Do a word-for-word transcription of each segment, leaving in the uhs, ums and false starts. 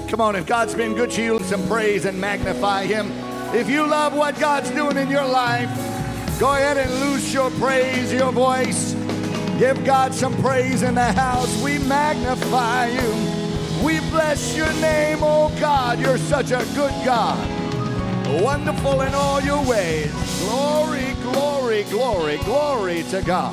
Come on, if God's been good to you, some praise and magnify him. If you love what God's doing in your life, go ahead and loose your praise, your voice. Give God some praise in the house. We magnify you. We bless your name, oh God. You're such a good God. Wonderful in all your ways. Glory, glory, glory, glory to God.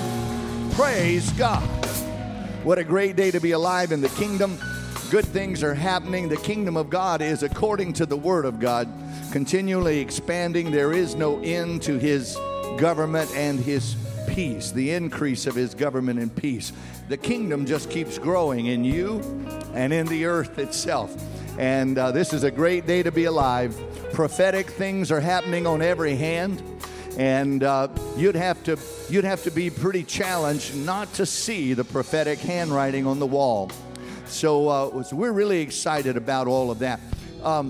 Praise God. What a great day to be alive in the kingdom. Good things are happening. The kingdom of God is, according to the word of God, continually expanding. There is no end to his government and his peace, the increase of his government and peace. The kingdom just keeps growing in you and in the earth itself. And uh, this is a great day to be alive. Prophetic things are happening on every hand. And uh, you'd have to you'd have to be pretty challenged not to see the prophetic handwriting on the wall. So, uh, so we're really excited about all of that. Um,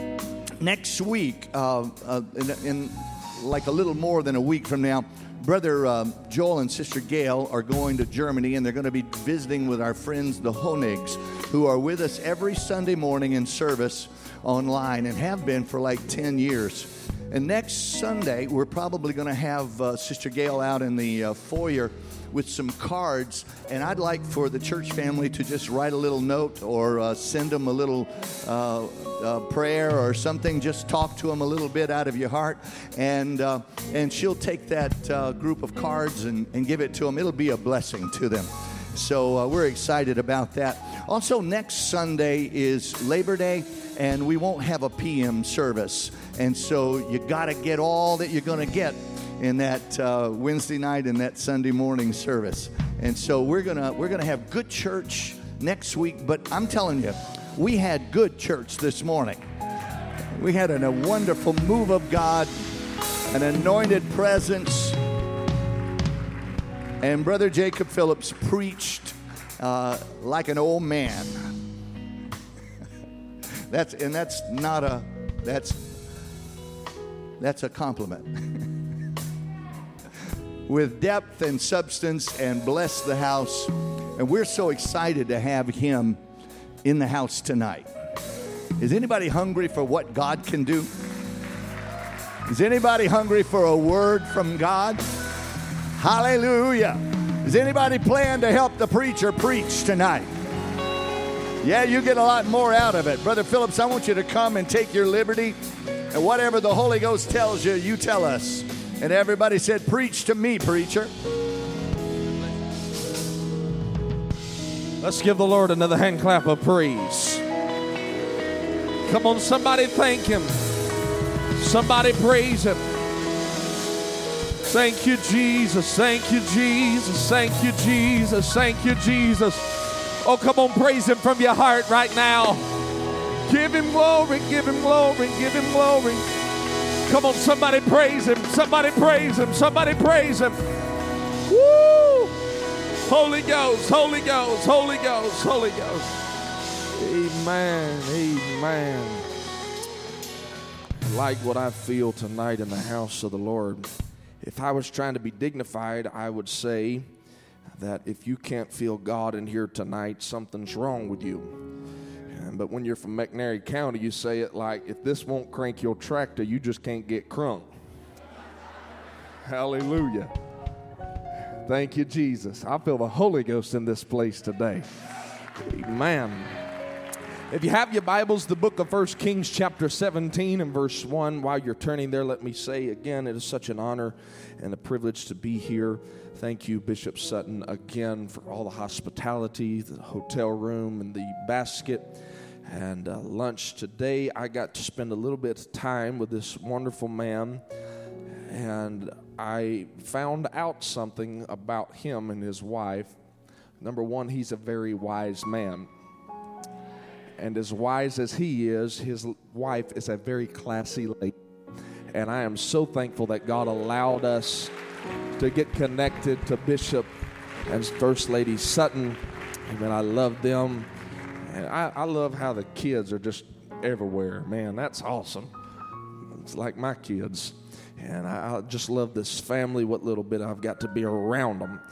next week, uh, uh, in, in like a little more than a week from now, Brother uh, Joel and Sister Gail are going to Germany, and they're going to be visiting with our friends, the Honigs, who are with us every Sunday morning in service online and have been for like ten years. And next Sunday, we're probably going to have uh, Sister Gail out in the uh, foyer with some cards, and I'd like for the church family to just write a little note or uh, send them a little uh, uh, prayer or something. Just talk to them a little bit out of your heart, and uh, and she'll take that uh, group of cards and, and give it to them. It'll be a blessing to them. So uh, we're excited about that. Also, next Sunday is Labor Day, and we won't have a P M service. And so you got to get all that you're going to get in that uh, Wednesday night and that Sunday morning service. And so we're gonna we're gonna have good church next week. But I'm telling you, we had good church this morning. We had an, a wonderful move of God, an anointed presence. And Brother Jacob Phillips preached uh, like an old man. That's and that's not a that's that's a compliment. With depth and substance, and bless the house. And we're so excited to have him in the house tonight. Is anybody hungry for what God can do? Is anybody hungry for a word from God? Hallelujah. Is anybody plan to help the preacher preach tonight? Yeah, you get a lot more out of it. Brother Phillips, I want you to come and take your liberty. And whatever the Holy Ghost tells you, you tell us. And everybody said, preach to me, preacher. Let's give the Lord another hand clap of praise. Come on, somebody thank him. Somebody praise him. Thank you, Jesus. Thank you, Jesus. Thank you, Jesus. Thank you, Jesus. Oh, come on, praise him from your heart right now. Give him glory, give him glory, give him glory. Come on, somebody praise him. Somebody praise him. Somebody praise him. Woo! Holy Ghost, Holy Ghost, Holy Ghost, Holy Ghost. Amen, amen. I like what I feel tonight in the house of the Lord. If I was trying to be dignified, I would say that if you can't feel God in here tonight, something's wrong with you. But when you're from McNairy County, you say it like, if this won't crank your tractor, you just can't get crunk. Hallelujah. Thank you, Jesus. I feel the Holy Ghost in this place today. Amen. If you have your Bibles, the book of First Kings chapter seventeen and verse one. While you're turning there, let me say again, it is such an honor and a privilege to be here. Thank you, Bishop Sutton, again for all the hospitality, the hotel room, and the basket. And uh, lunch today, I got to spend a little bit of time with this wonderful man, and I found out something about him and his wife. Number one, he's a very wise man, and as wise as he is, his wife is a very classy lady, and I am so thankful that God allowed us to get connected to Bishop and First Lady Sutton. Amen. I love them. And I, I love how the kids are just everywhere. Man, that's awesome. It's like my kids. And I, I just love this family, what little bit I've got to be around them.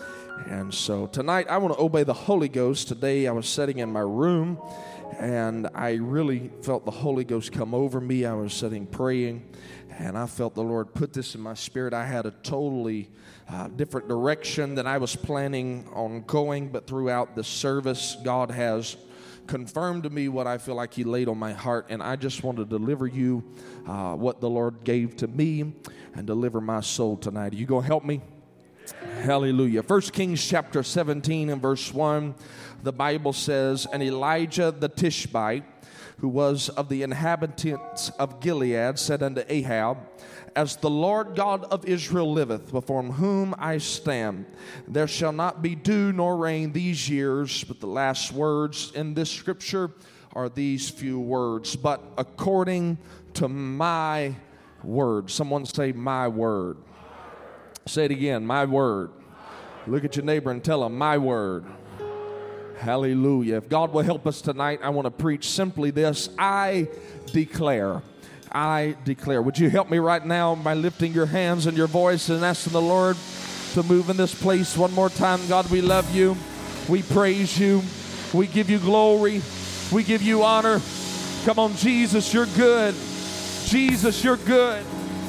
And so tonight I want to obey the Holy Ghost. Today I was sitting in my room and I really felt the Holy Ghost come over me. I was sitting praying and I felt the Lord put this in my spirit. I had a totally uh, different direction than I was planning on going, but throughout the service, God has confirmed to me what I feel like He laid on my heart, and I just want to deliver you uh, what the Lord gave to me and deliver my soul tonight. Are you going to help me? Hallelujah. First Kings chapter seventeen and verse one, the Bible says, "And Elijah the Tishbite, who was of the inhabitants of Gilead, said unto Ahab, As the Lord God of Israel liveth, before whom I stand, there shall not be dew nor rain these years." But the last words in this scripture are these few words, "But according to my word." Someone say, "My word." Say it again, "My word." Look at your neighbor and tell him, "My word." Hallelujah. If God will help us tonight, I want to preach simply this: I declare. I declare. Would you help me right now by lifting your hands and your voice and asking the Lord to move in this place one more time? God, we love you. We praise you. We give you glory. We give you honor. Come on, Jesus, you're good. Jesus, you're good.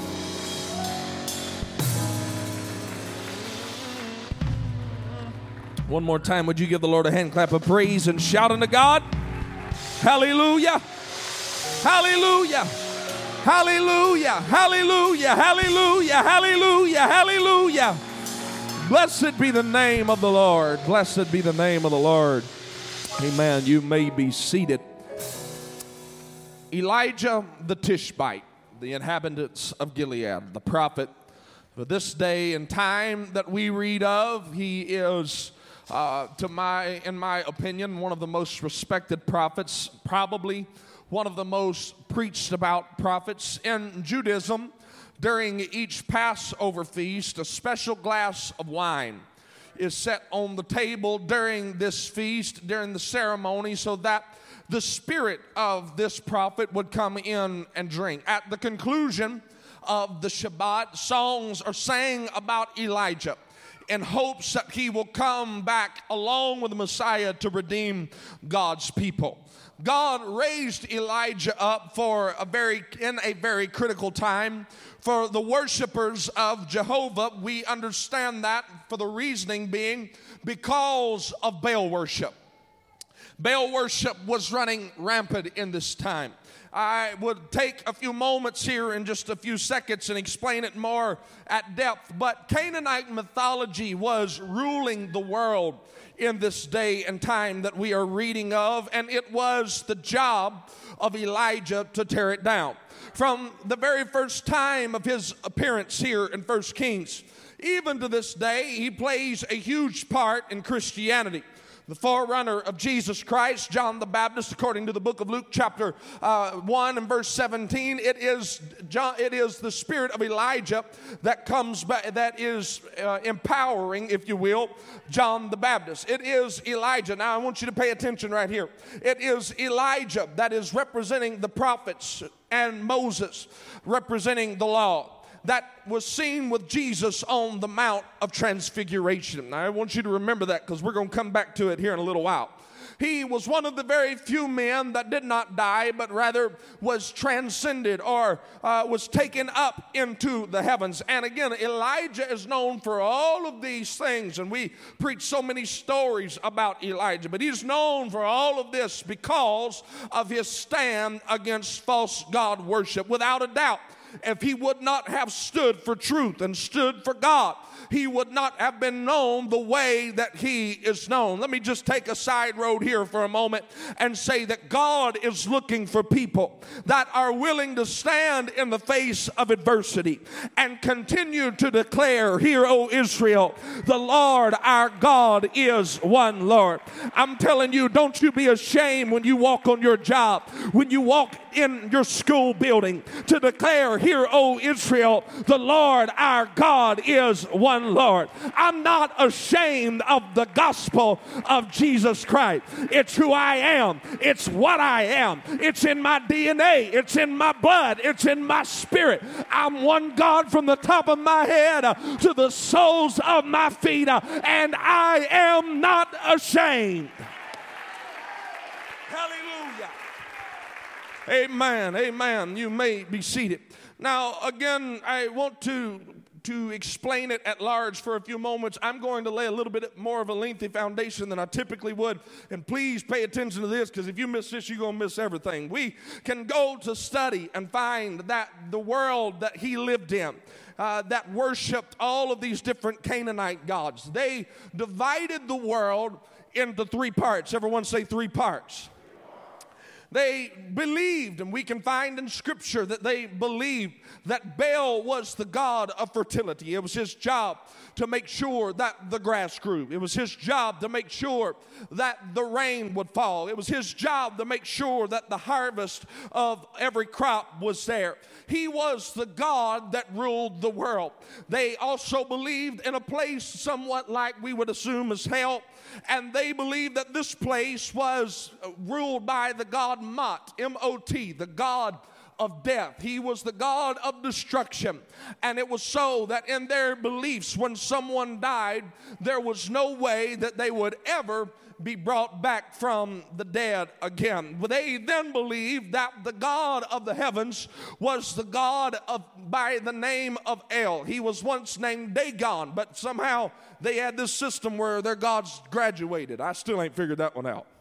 One more time, would you give the Lord a hand clap of praise and shout unto God? Hallelujah. Hallelujah. Hallelujah, hallelujah, hallelujah, hallelujah, hallelujah. Blessed be the name of the Lord. Blessed be the name of the Lord. Amen. You may be seated. Elijah the Tishbite, the inhabitants of Gilead, the prophet. For this day and time that we read of, he is, uh, to my, in my opinion, one of the most respected prophets, probably one of the most preached about prophets in Judaism. During each Passover feast, a special glass of wine is set on the table during this feast, during the ceremony, so that the spirit of this prophet would come in and drink. At the conclusion of the Shabbat, songs are sang about Elijah in hopes that he will come back along with the Messiah to redeem God's people. God raised Elijah up for a very in a very critical time for the worshipers of Jehovah. We understand that for the reasoning being because of Baal worship. Baal worship was running rampant in this time. I would take a few moments here in just a few seconds and explain it more at depth. But Canaanite mythology was ruling the world in this day and time that we are reading of, and it was the job of Elijah to tear it down. From the very first time of his appearance here in First Kings, even to this day, he plays a huge part in Christianity. The forerunner of Jesus Christ, John the Baptist, according to the book of Luke chapter uh, one and verse seventeen, it is John, it is the spirit of Elijah that comes back, that is uh, empowering, if you will, John the Baptist. It is Elijah. Now I want you to pay attention right here. It is Elijah that is representing the prophets and Moses representing the law. That was seen with Jesus on the Mount of Transfiguration. Now, I want you to remember that because we're going to come back to it here in a little while. He was one of the very few men that did not die, but rather was transcended or uh, was taken up into the heavens. And again, Elijah is known for all of these things, and we preach so many stories about Elijah, but he's known for all of this because of his stand against false god worship. Without a doubt, if he would not have stood for truth and stood for God, he would not have been known the way that he is known. Let me just take a side road here for a moment and say that God is looking for people that are willing to stand in the face of adversity and continue to declare, "Hear, O Israel, the Lord our God is one Lord." I'm telling you, don't you be ashamed when you walk on your job, when you walk in your school building, to declare, hear, O Israel, the Lord our God is one Lord. I'm not ashamed of the gospel of Jesus Christ. It's who I am. It's what I am. It's in my D N A. It's in my blood. It's in my spirit. I'm one God from the top of my head uh, to the soles of my feet, uh, and I am not ashamed. Hallelujah. Amen. Amen. You may be seated. Now, again, I want to to explain it at large for a few moments. I'm going to lay a little bit more of a lengthy foundation than I typically would. And please pay attention to this, because if you miss this, you're going to miss everything. We can go to study and find that the world that he lived in, uh, that worshiped all of these different Canaanite gods, they divided the world into three parts. Everyone say three parts. They believed, and we can find in Scripture that they believed that Baal was the god of fertility. It was his job to make sure that the grass grew. It was his job to make sure that the rain would fall. It was his job to make sure that the harvest of every crop was there. He was the god that ruled the world. They also believed in a place somewhat like we would assume as hell, and they believed that this place was ruled by the god Mot, M O T, the god of death. He was the god of destruction. And it was so that in their beliefs, when someone died, there was no way that they would ever be brought back from the dead again. They then believed that the God of the heavens was the God of by the name of El. He was once named Dagon, but somehow they had this system where their gods graduated. I still ain't figured that one out.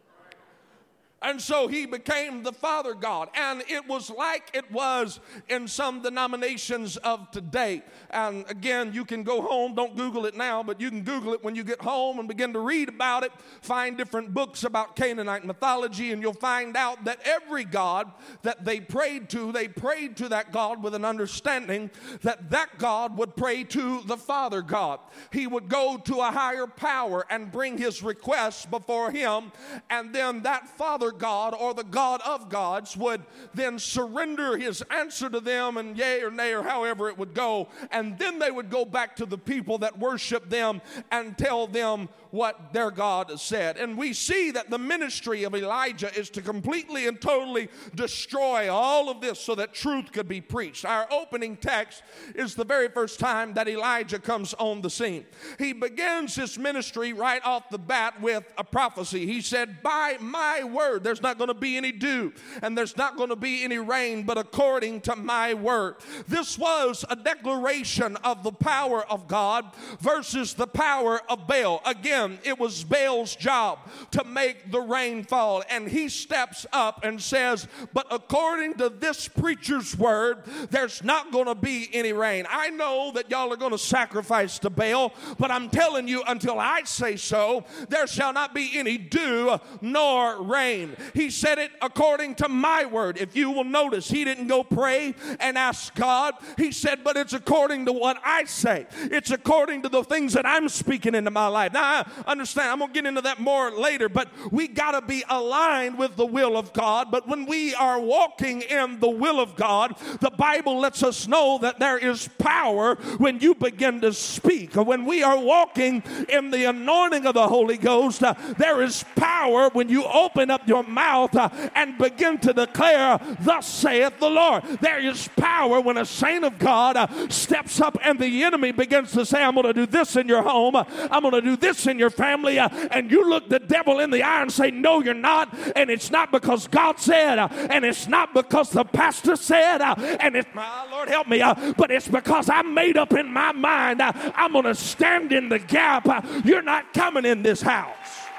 And so he became the Father God. And it was like it was in some denominations of today. And again, you can go home, don't Google it now, but you can Google it when you get home and begin to read about it. Find different books about Canaanite mythology, and you'll find out that every god that they prayed to, they prayed to that god with an understanding that that god would pray to the Father God. He would go to a higher power and bring his requests before him, and then that Father God, or the God of gods, would then surrender his answer to them, and yea or nay or however it would go, and then they would go back to the people that worship them and tell them what their God said. And we see that the ministry of Elijah is to completely and totally destroy all of this so that truth could be preached. Our opening text is the very first time that Elijah comes on the scene. He begins his ministry right off the bat with a prophecy. He said, by my word, there's not going to be any dew, and there's not going to be any rain, but according to my word. This was a declaration of the power of God versus the power of Baal. Again, it was Baal's job to make the rain fall, and he steps up and says, but according to this preacher's word, there's not going to be any rain. I know that y'all are going to sacrifice to Baal, but I'm telling you, until I say so, there shall not be any dew nor rain. He said it according to my word. If you will notice, he didn't go pray and ask God. He said, but it's according to what I say. It's according to the things that I'm speaking into my life. Now, I understand, I'm going to get into that more later, but we got to be aligned with the will of God. But when we are walking in the will of God, the Bible lets us know that there is power when you begin to speak. When we are walking in the anointing of the Holy Ghost, uh, there is power when you open up your mouth uh, and begin to declare, thus saith the Lord. There is power when a saint of God uh, steps up and the enemy begins to say, I'm going to do this in your home, uh, I'm going to do this in your family, uh, and you look the devil in the eye and say, no, you're not, and it's not because God said, uh, and it's not because the pastor said, uh, and it's, my Lord help me, uh, but it's because I made up in my mind, uh, I'm going to stand in the gap. Uh, you're not coming in this house.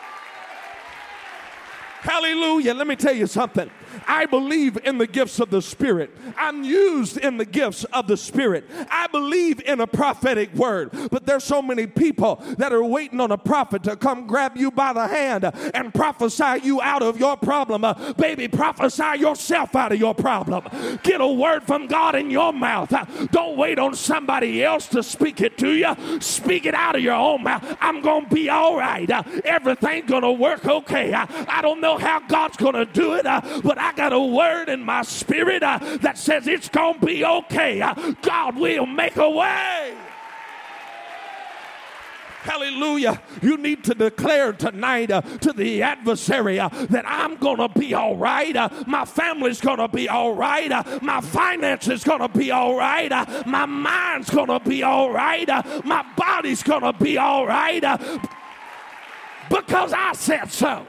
Hallelujah. Let me tell you something. I believe in the gifts of the Spirit. I'm used in the gifts of the Spirit. I believe in a prophetic word. But there's so many people that are waiting on a prophet to come grab you by the hand and prophesy you out of your problem. Uh, baby, prophesy yourself out of your problem. Get a word from God in your mouth. Uh, don't wait on somebody else to speak it to you. Speak it out of your own mouth. I'm going to be all right. Uh, everything's going to work okay. Uh, I don't know how God's going to do it, uh, but I got a word in my spirit uh, that says it's going to be okay. Uh, God will make a way. Hallelujah. You need to declare tonight uh, to the adversary uh, that I'm going to be all right. Uh, my family's going to be all right. Uh, my finances going to be all right. Uh, my mind's going to be all right. Uh, my body's going to be all right. Uh, because I said so.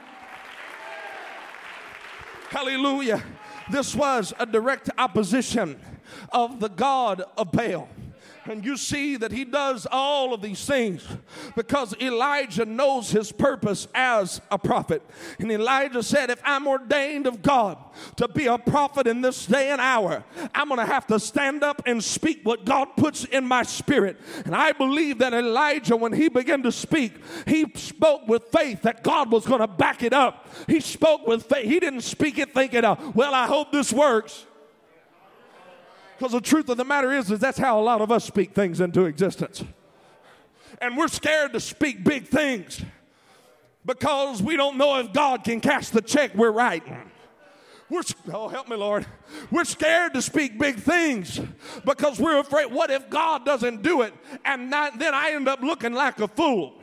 Hallelujah. This was a direct opposition of the God of Baal. And you see that he does all of these things because Elijah knows his purpose as a prophet. And Elijah said, if I'm ordained of God to be a prophet in this day and hour, I'm going to have to stand up and speak what God puts in my spirit. And I believe that Elijah, when he began to speak, he spoke with faith that God was going to back it up. He spoke with faith. He didn't speak it thinking, uh, well, I hope this works. Because the truth of the matter is, is that's how a lot of us speak things into existence. And we're scared to speak big things because we don't know if God can cash the check we're writing. We're, oh, help me, Lord. We're scared to speak big things because we're afraid, what if God doesn't do it? And not, then I end up looking like a fool.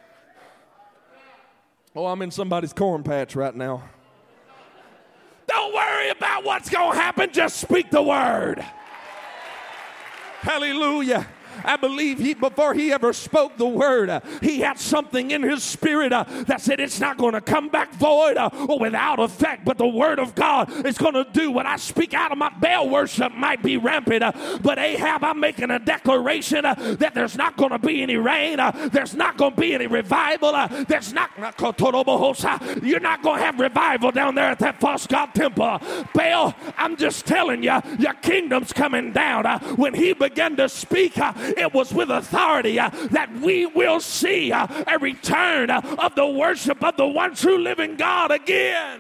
Oh, I'm in somebody's corn patch right now. Don't worry about what's going to happen. Just speak the word. Hallelujah. I believe he, before he ever spoke the word, uh, he had something in his spirit uh, that said it's not going to come back void uh, or without effect, but the word of God is going to do what I speak out of my Baal worship might be rampant, uh, but Ahab, I'm making a declaration uh, that there's not going to be any rain, uh, there's not going to be any revival, uh, there's not, you're not going to have revival down there at that false god temple. Baal, I'm just telling you, your kingdom's coming down. Uh, when he began to speak, uh, it was with authority uh, that we will see uh, a return uh, of the worship of the one true living God again.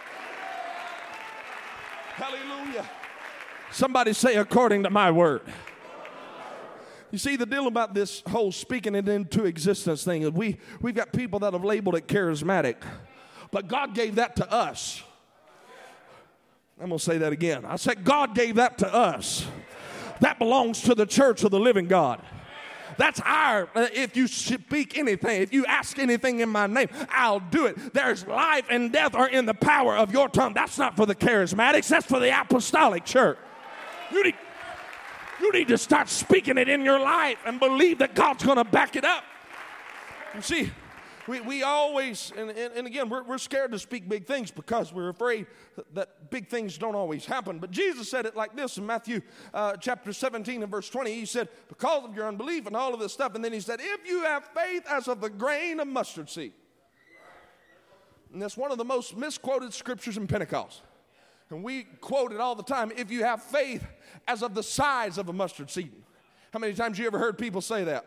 Hallelujah. Somebody say, according to my word. You see, the deal about this whole speaking it into existence thing is we, we've got people that have labeled it charismatic, but God gave that to us. I'm going to say that again. I said God gave that to us. That belongs to the church of the living God. That's our, uh, if you speak anything, if you ask anything in my name, I'll do it. There's life and death are in the power of your tongue. That's not for the charismatics. That's for the apostolic church. You need, you need to start speaking it in your life and believe that God's going to back it up. You see, we, we always, and, and, and again, we're, we're scared to speak big things because we're afraid that, that big things don't always happen. But Jesus said it like this in Matthew uh, chapter seventeen and verse twenty. He said, because of your unbelief and all of this stuff. And then he said, if you have faith as of the grain of mustard seed. And that's one of the most misquoted scriptures in Pentecost. And we quote it all the time. If you have faith as of the size of a mustard seed. How many times you ever heard people say that?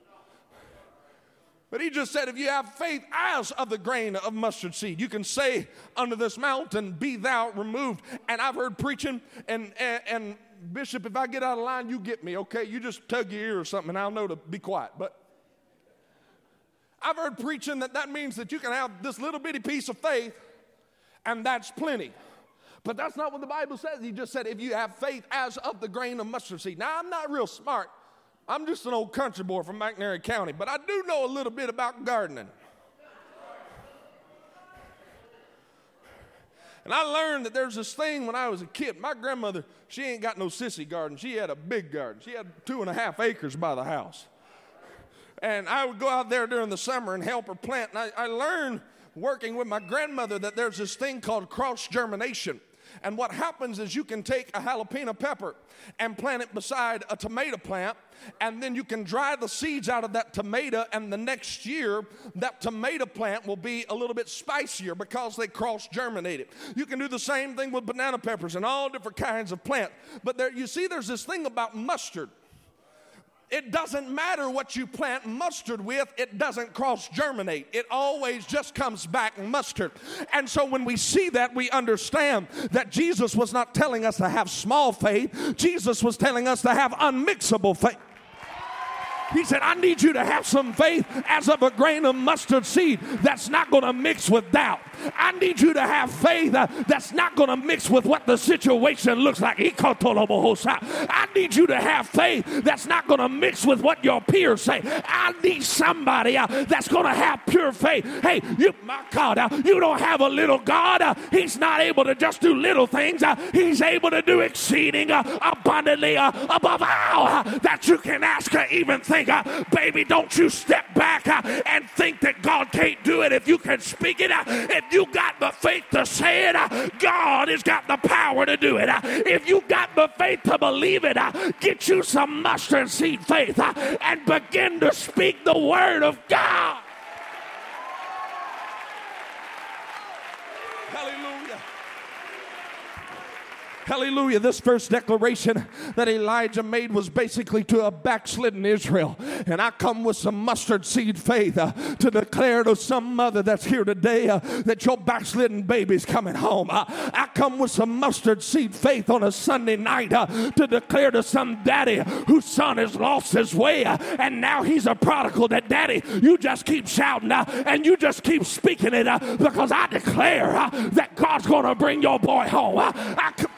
But he just said, if you have faith as of the grain of mustard seed, you can say unto this mountain, be thou removed. And I've heard preaching, and, and, and Bishop, if I get out of line, you get me, okay? You just tug your ear or something, and I'll know to be quiet. But I've heard preaching that that means that you can have this little bitty piece of faith, and that's plenty. But that's not what the Bible says. He just said, if you have faith as of the grain of mustard seed. Now, I'm not real smart. I'm just an old country boy from McNairy County, but I do know a little bit about gardening. And I learned that there's this thing when I was a kid. My grandmother, she ain't got no sissy garden. She had a big garden. She had two and a half acres by the house. And I would go out there during the summer and help her plant. And I, I learned working with my grandmother that there's this thing called cross-germination. And what happens is you can take a jalapeno pepper and plant it beside a tomato plant, and then you can dry the seeds out of that tomato, and the next year that tomato plant will be a little bit spicier because they cross-germinated. You can do the same thing with banana peppers and all different kinds of plants. But there, you see, there's this thing about mustard. It doesn't matter what you plant mustard with, it doesn't cross-germinate. It always just comes back mustard. And so when we see that, we understand that Jesus was not telling us to have small faith. Jesus was telling us to have unmixable faith. He said, I need you to have some faith as of a grain of mustard seed that's not going to mix with doubt. I need you to have faith uh, that's not going to mix with what the situation looks like. I need you to have faith that's not going to mix with what your peers say. I need somebody uh, that's going to have pure faith. Hey, you, my God, uh, you don't have a little God. Uh, he's not able to just do little things. Uh, he's able to do exceeding uh, abundantly uh, above all uh, that you can ask or even think. Uh, baby, don't you step back uh, and think that God can't do it. If you can speak it, uh, if you got the faith to say it, uh, God has got the power to do it. Uh, if you got the faith to believe it, uh, get you some mustard seed faith uh, and begin to speak the word of God. Hallelujah. Hallelujah. This first declaration that Elijah made was basically to a backslidden Israel. And I come with some mustard seed faith uh, to declare to some mother that's here today uh, that your backslidden baby's coming home. Uh, I come with some mustard seed faith on a Sunday night uh, to declare to some daddy whose son has lost his way uh, and now he's a prodigal, that daddy, you just keep shouting uh, and you just keep speaking it uh, because I declare uh, that God's going to bring your boy home. Uh, I c-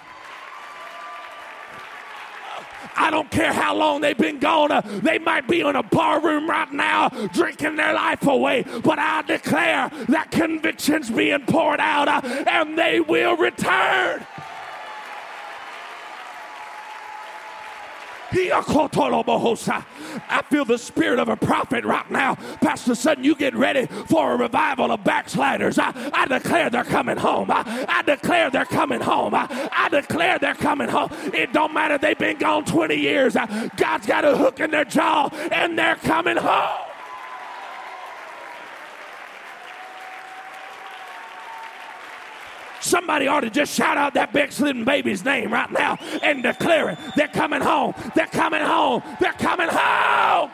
I don't care how long they've been gone. Uh, they might be in a bar room right now drinking their life away. But I declare that conviction's being poured out uh, and they will return. I feel the spirit of a prophet right now. Pastor Sutton, you get ready for a revival of backsliders. I, I declare they're coming home. I, I declare they're coming home. I, I declare they're coming home. It don't matter. They've been gone twenty years. God's got a hook in their jaw and they're coming home. Somebody ought to just shout out that backslidden baby's name right now and declare it. They're coming home. They're coming home. They're coming home.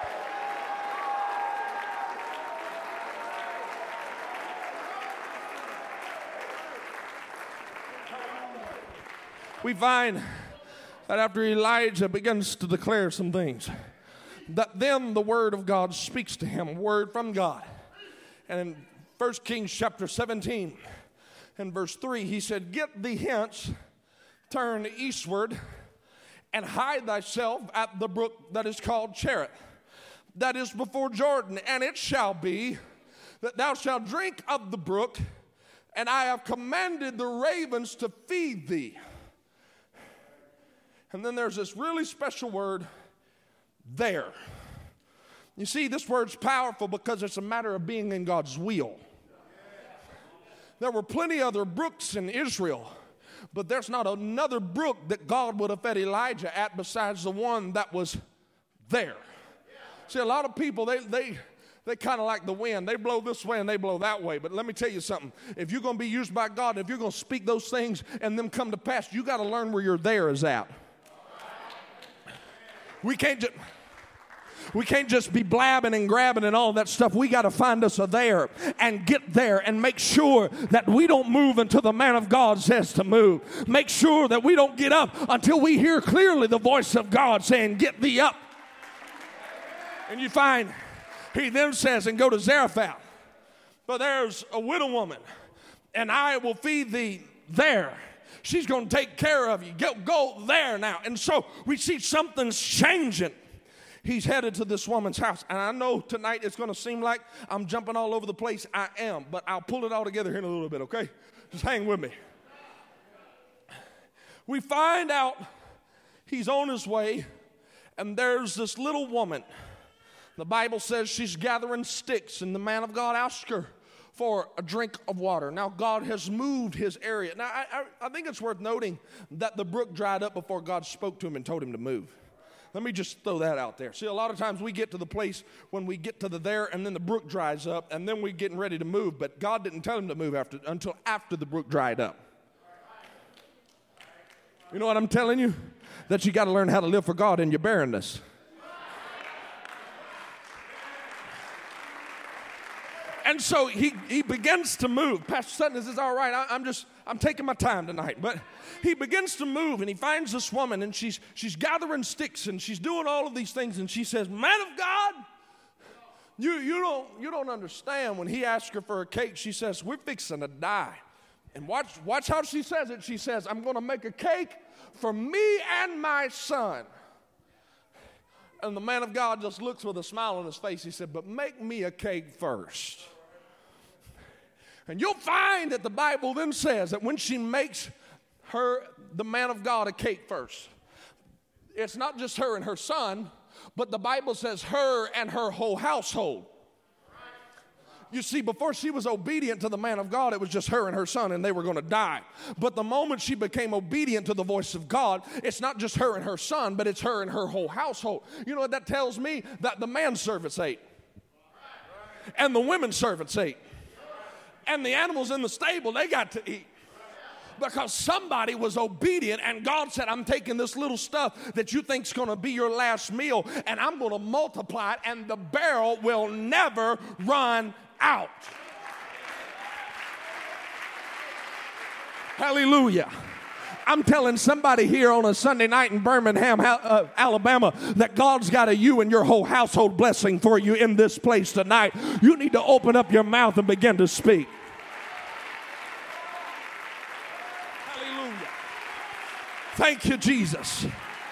We find that after Elijah begins to declare some things, that then the word of God speaks to him, word from God. And in First Kings chapter seventeen, in verse three, he said, get thee hence, turn eastward, and hide thyself at the brook that is called Cherith, that is before Jordan. And it shall be that thou shalt drink of the brook, and I have commanded the ravens to feed thee. And then there's this really special word, there. You see, this word's powerful because it's a matter of being in God's will. There were plenty other brooks in Israel, but there's not another brook that God would have fed Elijah at besides the one that was there. See, a lot of people, they they they kind of like the wind. They blow this way and they blow that way. But let me tell you something. If you're going to be used by God, if you're going to speak those things and them come to pass, you got to learn where your there is at. We can't just... We can't just be blabbing and grabbing and all that stuff. We got to find us a there and get there and make sure that we don't move until the man of God says to move. Make sure that we don't get up until we hear clearly the voice of God saying, get thee up. And you find he then says, and go to Zarephath. But there's a widow woman, and I will feed thee there. She's going to take care of you. Go, go there now. And so we see something's changing. He's headed to this woman's house. And I know tonight it's going to seem like I'm jumping all over the place. I am. But I'll pull it all together here in a little bit, okay? Just hang with me. We find out he's on his way, and there's this little woman. The Bible says she's gathering sticks, and the man of God asked her for a drink of water. Now, God has moved his area. Now, I, I, I think it's worth noting that the brook dried up before God spoke to him and told him to move. Let me just throw that out there. See, a lot of times we get to the place when we get to the there and then the brook dries up and then we're getting ready to move. But God didn't tell him to move after until after the brook dried up. You know what I'm telling you? That you got to learn how to live for God in your barrenness. And so he, he begins to move. Pastor Sutton, is this all right? I, I'm just, I'm taking my time tonight. But he begins to move, and he finds this woman, and she's, she's gathering sticks, and she's doing all of these things, and she says, man of God, you, you, don't, you don't understand. When he asks her for a cake, she says, we're fixing to die. And watch, watch how she says it. She says, I'm going to make a cake for me and my son. And the man of God just looks with a smile on his face. He said, but make me a cake first. And you'll find that the Bible then says that when she makes her, the man of God, a cake first, it's not just her and her son, but the Bible says her and her whole household. You see, before she was obedient to the man of God, it was just her and her son, and they were going to die. But the moment she became obedient to the voice of God, it's not just her and her son, but it's her and her whole household. You know what that tells me? That the manservants ate, and the women servants ate, and the animals in the stable, they got to eat. Because somebody was obedient, and God said, I'm taking this little stuff that you think's going to be your last meal, and I'm going to multiply it, and the barrel will never run out. Hallelujah. I'm telling somebody here on a Sunday night in Birmingham, uh, Alabama, that God's got a you and your whole household blessing for you in this place tonight. You need to open up your mouth and begin to speak. Hallelujah. Thank you, Jesus.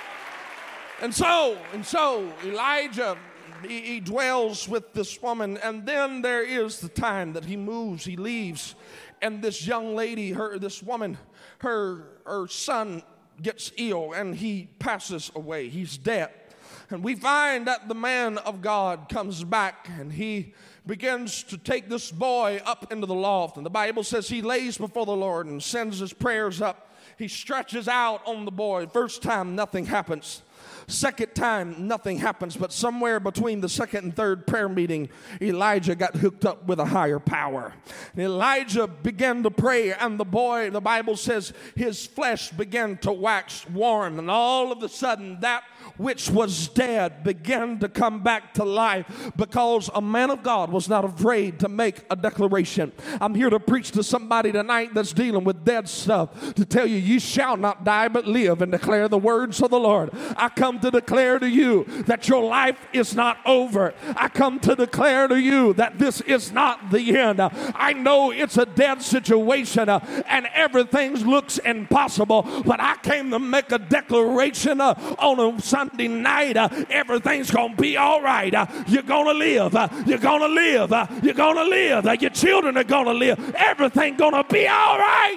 And so, and so, Elijah, he, he dwells with this woman, and then there is the time that he moves, he leaves, and this young lady, her, this woman, her, her son gets ill, and he passes away. He's dead. And we find that the man of God comes back, and he begins to take this boy up into the loft. And the Bible says he lays before the Lord and sends his prayers up. He stretches out on the boy. First time, nothing happens. Second time, nothing happens. But somewhere between the second and third prayer meeting, Elijah got hooked up with a higher power. And Elijah began to pray, and the boy, the Bible says, his flesh began to wax warm. And all of a sudden, that which was dead began to come back to life, because a man of God was not afraid to make a declaration. I'm here to preach to somebody tonight that's dealing with dead stuff, to tell you, you shall not die but live and declare the words of the Lord. I come to declare to you that your life is not over. I come to declare to you that this is not the end. I know it's a dead situation, uh, and everything looks impossible, but I came to make a declaration uh, on a Sunday night. Uh, everything's going to be all right. Uh, you're going to live. Uh, you're going to live. Uh, you're going to live. Uh, your children are going to live. Everything's going to be all right.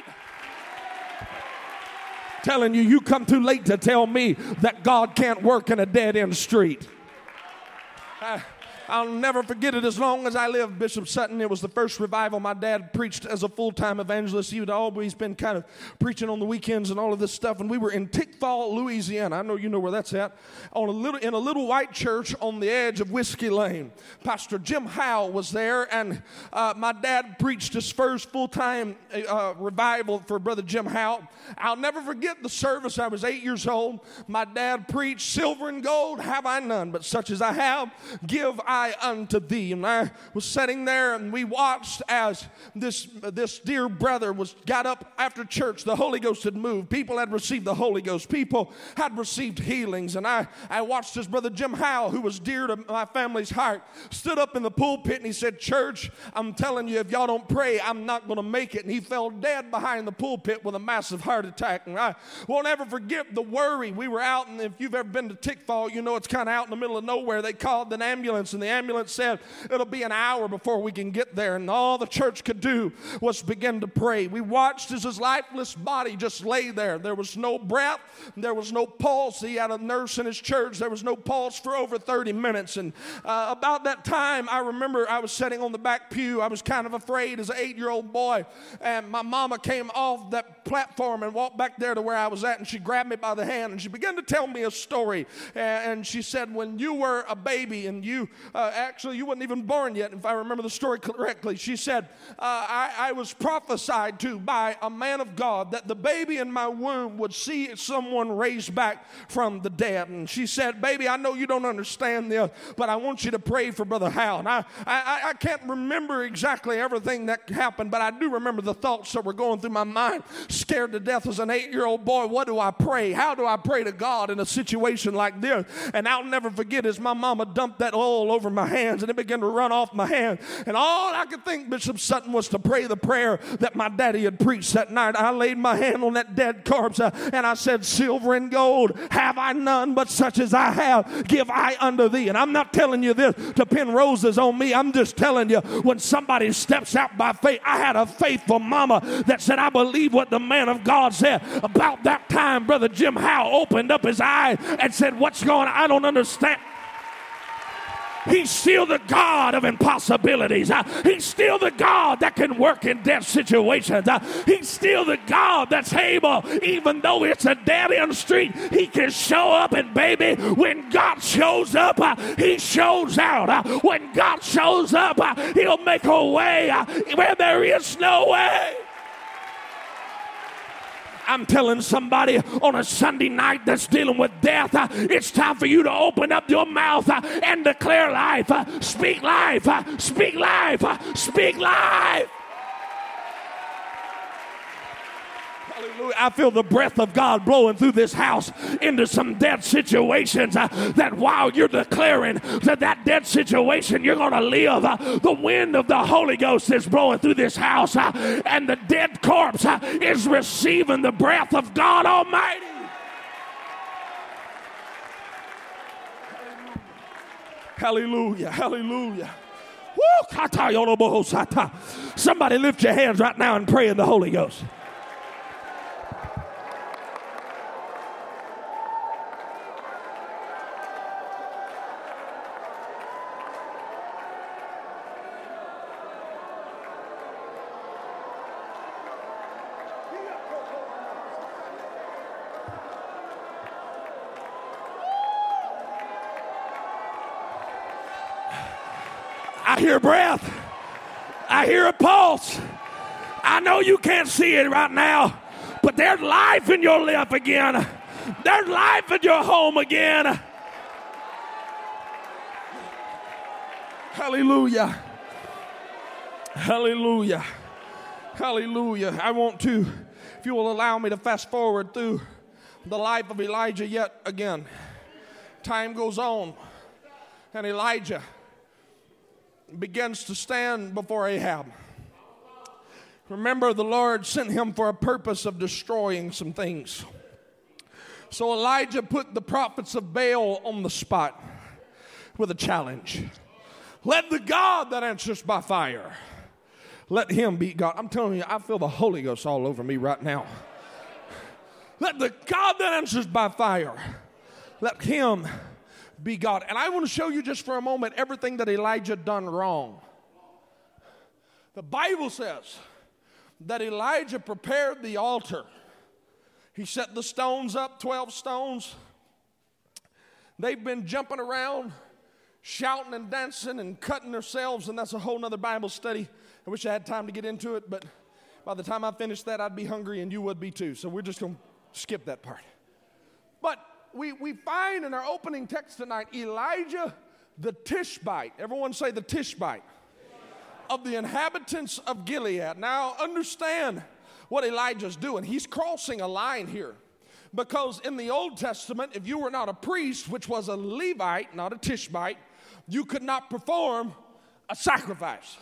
Telling you, you come too late to tell me that God can't work in a dead-end street. Uh, I'll never forget it as long as I live, Bishop Sutton. It was the first revival my dad preached as a full-time evangelist. He had always been kind of preaching on the weekends and all of this stuff. And we were in Tickfall, Louisiana. I know you know where that's at. On a little, in a little white church on the edge of Whiskey Lane. Pastor Jim Howe was there, and uh, my dad preached his first full-time uh, revival for Brother Jim Howe. I'll never forget the service. I was eight years old. My dad preached, silver and gold have I none, but such as I have, give I unto thee. And I was sitting there, and we watched as this this dear brother was got up after church. The Holy Ghost had moved. People had received the Holy Ghost. People had received healings. And I, I watched as Brother Jim Howe, who was dear to my family's heart, stood up in the pulpit, and he said, church, I'm telling you, if y'all don't pray, I'm not going to make it. And he fell dead behind the pulpit with a massive heart attack. And I won't ever forget the worry. We were out, and if you've ever been to Tickfall, you know it's kind of out in the middle of nowhere. They called an ambulance, and the ambulance said it'll be an hour before we can get there. And all the church could do was begin to pray. We watched as his lifeless body just lay there. There was no breath. There was no pulse. He had a nurse in his church. There was no pulse for over thirty minutes. And uh, about that time, I remember I was sitting on the back pew. I was kind of afraid as an eight-year-old boy. And my mama came off that platform and walked back there to where I was at. And she grabbed me by the hand, and she began to tell me a story. And she said, when you were a baby and you uh, actually, you weren't even born yet, if I remember the story correctly. She said, uh, I, I was prophesied to by a man of God that the baby in my womb would see someone raised back from the dead. And she said, baby, I know you don't understand this, but I want you to pray for Brother Hal. And I, I, I can't remember exactly everything that happened, but I do remember the thoughts that were going through my mind. Scared to death as an eight-year-old boy. What do I pray? How do I pray to God in a situation like this? And I'll never forget as my mama dumped that oil over my hands and it began to run off my hand. And all I could think, Bishop Sutton, was to pray the prayer that my daddy had preached that night. I laid my hand on that dead corpse uh, and I said, silver and gold have I none, but such as I have give I unto thee. And I'm not telling you this to pin roses on me. I'm just telling you, when somebody steps out by faith, I had a faithful mama that said, I believe what the man of God said. About that time, Brother Jim Howe opened up his eyes and said, what's going on? I don't understand. He's still the God of impossibilities. Uh, he's still the God that can work in dead situations. Uh, he's still the God that's able, even though it's a dead-end street, he can show up. And baby, when God shows up, uh, he shows out. Uh, when God shows up, uh, he'll make a way uh, where there is no way. I'm telling somebody on a Sunday night that's dealing with death, uh, it's time for you to open up your mouth uh, and declare life. Uh, speak life. Uh, speak life. Uh, speak life. Hallelujah. I feel the breath of God blowing through this house into some dead situations uh, that while you're declaring that that dead situation you're going to live, uh, the wind of the Holy Ghost is blowing through this house uh, and the dead corpse uh, is receiving the breath of God Almighty. Hallelujah. Hallelujah. Woo! Somebody lift your hands right now and pray in the Holy Ghost. I hear breath. I hear a pulse. I know you can't see it right now, but there's life in your life again. There's life in your home again. Hallelujah. Hallelujah. Hallelujah. I want to, if you will allow me to fast forward through the life of Elijah yet again. Time goes on, and Elijah begins to stand before Ahab. Remember, the Lord sent him for a purpose of destroying some things. So Elijah put the prophets of Baal on the spot with a challenge. Let the God that answers by fire, let him be God. I'm telling you, I feel the Holy Ghost all over me right now. Let the God that answers by fire, let him be God. And I want to show you just for a moment everything that Elijah done wrong. The Bible says that Elijah prepared the altar. He set the stones up, twelve stones. They've been jumping around, shouting and dancing and cutting themselves, and that's a whole nother Bible study. I wish I had time to get into it, but by the time I finish that, I'd be hungry and you would be too. So we're just going to skip that part. But We, we find in our opening text tonight, Elijah the Tishbite. Everyone say the Tishbite. Of the inhabitants of Gilead. Now understand what Elijah's doing. He's crossing a line here. Because in the Old Testament, if you were not a priest, which was a Levite, not a Tishbite, you could not perform a sacrifice.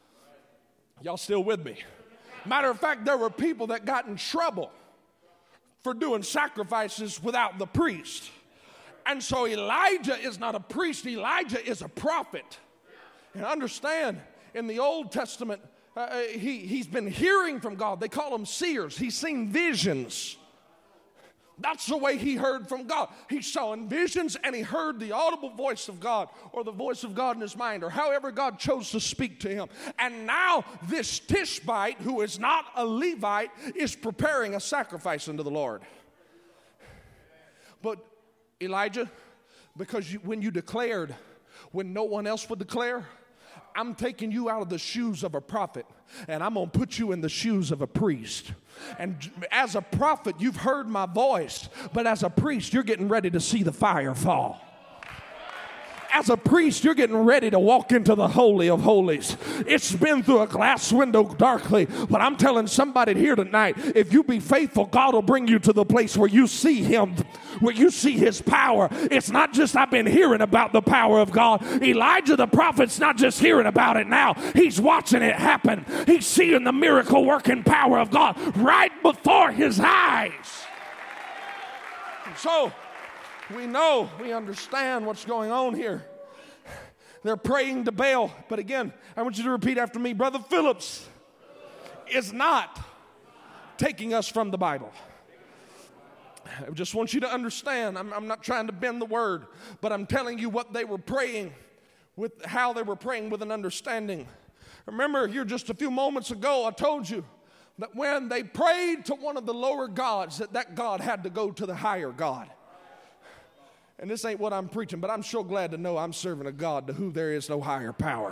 Y'all still with me? Matter of fact, there were people that got in trouble for doing sacrifices without the priest. And so Elijah is not a priest, Elijah is a prophet. And understand, in the Old Testament, uh, he, he's been hearing from God. They call them seers. He's seen visions. That's the way he heard from God. He saw in visions and he heard the audible voice of God, or the voice of God in his mind, or however God chose to speak to him. And now this Tishbite, who is not a Levite, is preparing a sacrifice unto the Lord. But Elijah, because you, when you declared when no one else would declare, I'm taking you out of the shoes of a prophet, and I'm going to put you in the shoes of a priest. And as a prophet, you've heard my voice, but as a priest, you're getting ready to see the fire fall. As a priest, you're getting ready to walk into the Holy of Holies. It's been through a glass window darkly, but I'm telling somebody here tonight, if you be faithful, God will bring you to the place where you see Him, where you see His power. It's not just I've been hearing about the power of God. Elijah the prophet's not just hearing about it now. He's watching it happen. He's seeing the miracle working power of God right before his eyes. And so, we know, we understand what's going on here. They're praying to Baal. But again, I want you to repeat after me. Brother Phillips is not taking us from the Bible. I just want you to understand. I'm, I'm not trying to bend the word, but I'm telling you what they were praying, with how they were praying with an understanding. Remember here just a few moments ago, I told you that when they prayed to one of the lower gods, that that God had to go to the higher God. And this ain't what I'm preaching, but I'm sure glad to know I'm serving a God to whom there is no higher power.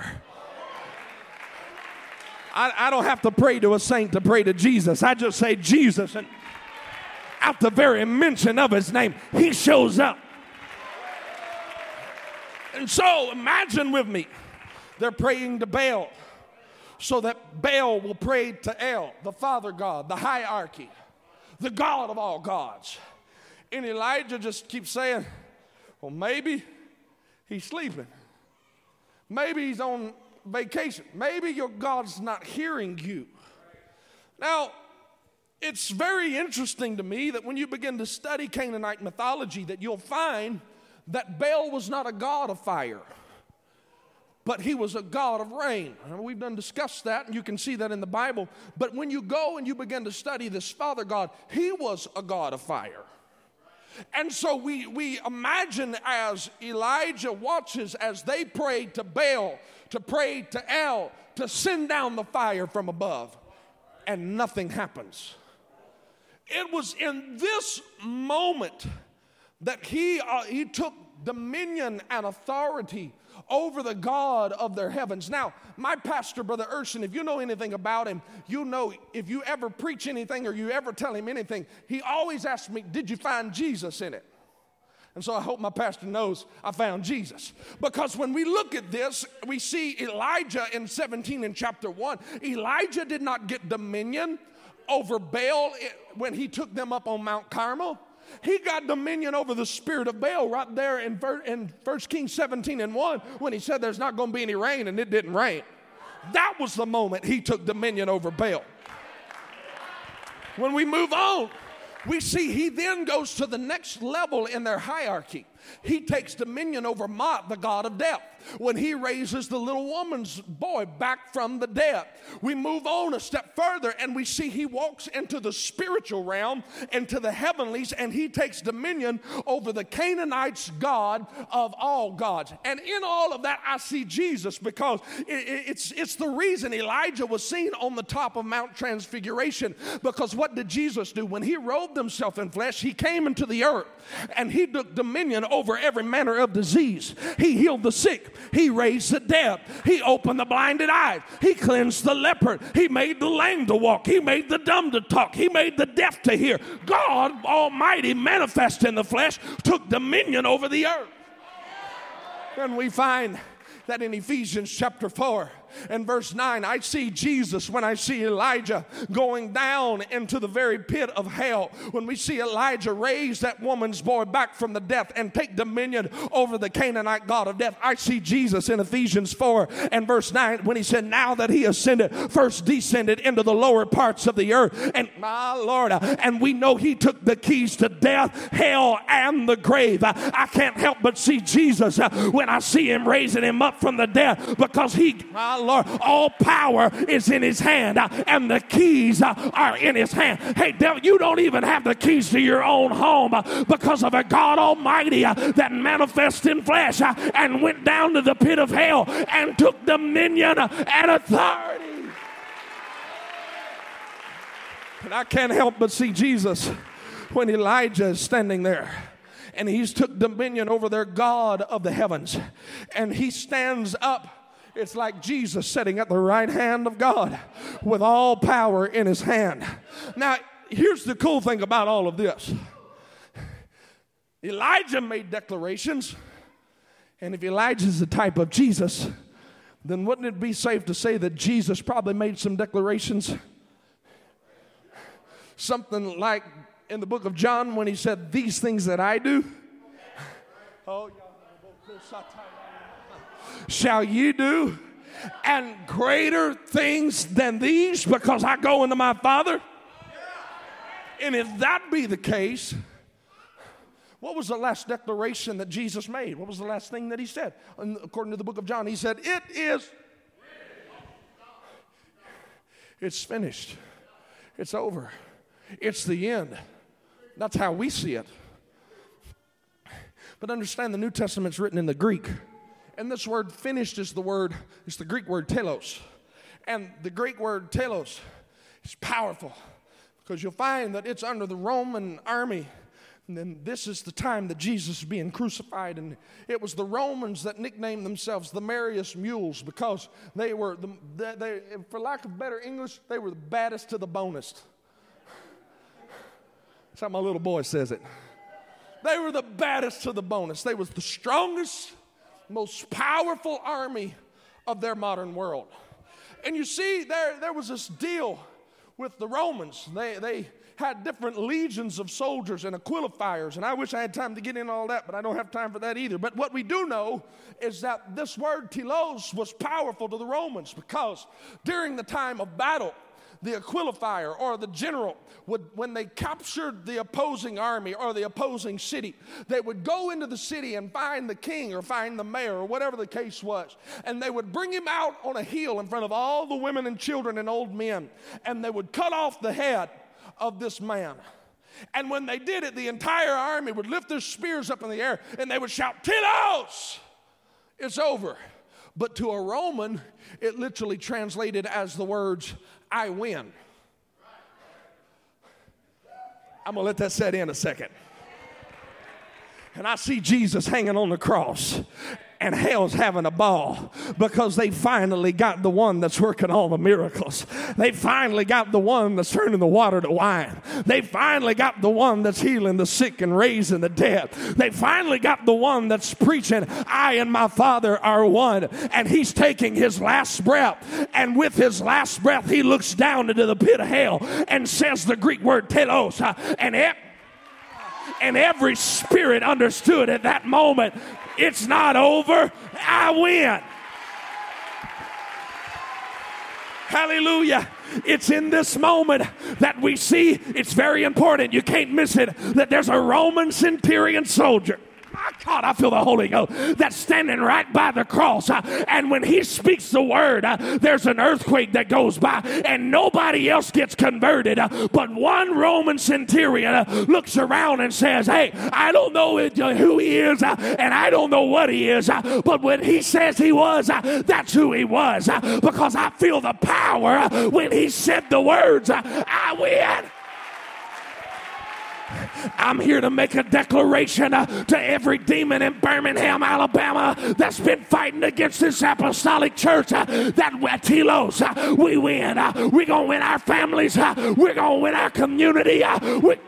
I, I don't have to pray to a saint to pray to Jesus. I just say Jesus, and at the very mention of his name, he shows up. And so imagine with me, they're praying to Baal so that Baal will pray to El, the Father God, the hierarchy, the God of all gods. And Elijah just keeps saying, well, maybe he's sleeping. Maybe he's on vacation. Maybe your God's not hearing you. Now, it's very interesting to me that when you begin to study Canaanite mythology, that you'll find that Baal was not a god of fire, but he was a god of rain. And we've done discussed that, and you can see that in the Bible. But when you go and you begin to study this Father God, he was a god of fire. And so we, we imagine as Elijah watches as they prayed to Baal, to pray to El, to send down the fire from above, and nothing happens. It was in this moment that he, uh, he took dominion and authority over the God of their heavens. Now, my pastor, Brother Urshan, if you know anything about him, you know if you ever preach anything or you ever tell him anything, he always asks me, did you find Jesus in it? And so I hope my pastor knows I found Jesus. Because when we look at this, we see Elijah in seventeen in chapter one. Elijah did not get dominion over Baal when he took them up on Mount Carmel. He got dominion over the spirit of Baal right there in, in First Kings seventeen and one when he said there's not going to be any rain, and it didn't rain. That was the moment he took dominion over Baal. When we move on, we see he then goes to the next level in their hierarchy. He takes dominion over Mot, the god of death, when he raises the little woman's boy back from the dead. We move on a step further and we see he walks into the spiritual realm, into the heavenlies, and he takes dominion over the Canaanites' God of all gods. And in all of that, I see Jesus, because it's, it's the reason Elijah was seen on the top of Mount Transfiguration. Because what did Jesus do? When he robed himself in flesh, he came into the earth and he took dominion over every manner of disease. He healed the sick. He raised the dead. He opened the blinded eyes. He cleansed the leopard. He made the lame to walk. He made the dumb to talk. He made the deaf to hear. God Almighty, manifest in the flesh, took dominion over the earth. And we find that in Ephesians chapter four and verse nine, I see Jesus when I see Elijah going down into the very pit of hell. When we see Elijah raise that woman's boy back from the death and take dominion over the Canaanite god of death, I see Jesus in Ephesians four and verse nine when he said, now that he ascended, first descended into the lower parts of the earth. And my Lord, and we know he took the keys to death, hell, and the grave. I can't help but see Jesus when I see him raising him up from the dead, because he, my Lord, all power is in his hand, uh, and the keys uh, are in his hand. Hey, devil, you don't even have the keys to your own home uh, because of a God Almighty uh, that manifested in flesh uh, and went down to the pit of hell and took dominion uh, and authority. And I can't help but see Jesus when Elijah is standing there. and he's took dominion over their God of the heavens. And he stands up. It's like Jesus sitting at the right hand of God with all power in his hand. Now, here's the cool thing about all of this. Elijah made declarations, and if Elijah's the type of Jesus, then wouldn't it be safe to say that Jesus probably made some declarations? Something like in the book of John when he said, these things that I do, oh, shall you do, and greater things than these, because I go into my Father. And if that be the case, what was the last declaration that Jesus made? What was the last thing that he said? And according to the book of John, he said, it is, it's finished. It's over. It's the end. That's how we see it. But understand, the New Testament's written in the Greek. And this word finished is the word, it's the Greek word telos. And the Greek word telos is powerful, because you'll find that it's under the Roman army. And then this is the time that Jesus is being crucified. And it was the Romans that nicknamed themselves the Marius Mules, because they were, the, they, they, for lack of better English, they were the baddest to the bonest. That's how my little boy says it. They were the baddest to the bonus. They was the strongest, most powerful army of their modern world. And you see, there, there was this deal with the Romans. They, they had different legions of soldiers and aquilifiers, and I wish I had time to get in all that, but I don't have time for that either. But what we do know is that this word telos was powerful to the Romans, because during the time of battle, the aquilifier or the general would, when they captured the opposing army or the opposing city, they would go into the city and find the king or find the mayor or whatever the case was, and they would bring him out on a hill in front of all the women and children and old men, and they would cut off the head of this man. And when they did it, the entire army would lift their spears up in the air and they would shout, "Telos! It's over." But to a Roman, it literally translated as the words, "I win." I'm going to let that set in a second. And I see Jesus hanging on the cross, and hell's having a ball, because they finally got the one that's working all the miracles. They finally got the one that's turning the water to wine. They finally got the one that's healing the sick and raising the dead. They finally got the one that's preaching, "I and my Father are one." And he's taking his last breath, and with his last breath he looks down into the pit of hell and says the Greek word telos, and it And every spirit understood at that moment, it's not over, I win. Hallelujah. It's in this moment that we see, it's very important, you can't miss it, that there's a Roman centurion soldier. My God, I feel the Holy Ghost, that's standing right by the cross. Uh, and when he speaks the word, uh, there's an earthquake that goes by, and nobody else gets converted. Uh, but one Roman centurion uh, looks around and says, "Hey, I don't know it, uh, who he is, uh, and I don't know what he is, uh, but when he says he was, uh, that's who he was, uh, because I feel the power uh, when he said the words, uh, I win." I'm here to make a declaration uh, to every demon in Birmingham, Alabama, that's been fighting against this apostolic church, uh, that we're telos, uh, we win. Uh, we're going to win our families. Uh, we're going to win our community. Uh, we-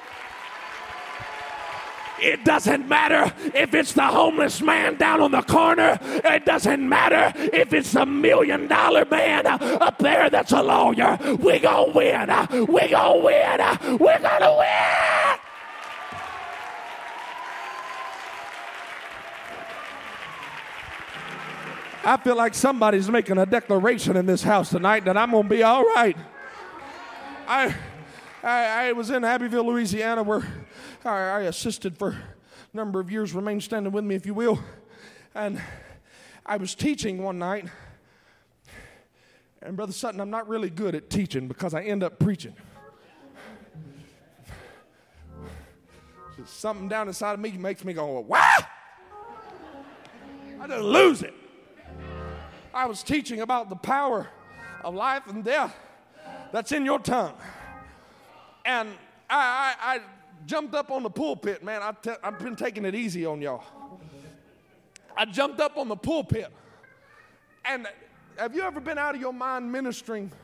It doesn't matter if it's the homeless man down on the corner. It doesn't matter if it's the million dollar man uh, up there that's a lawyer. We're going to win. Uh, we're going to win. Uh, we're going to win. I feel like somebody's making a declaration in this house tonight that I'm going to be all right. I, I, I was in Abbeville, Louisiana, where I, I assisted for a number of years. Remain standing with me, if you will. And I was teaching one night. And Brother Sutton, I'm not really good at teaching because I end up preaching. Just something down inside of me makes me go, "What?" I just lose it. I was teaching about the power of life and death that's in your tongue. And I, I, I jumped up on the pulpit, man. I te- I've been taking it easy on y'all. I jumped up on the pulpit. And have you ever been out of your mind ministering?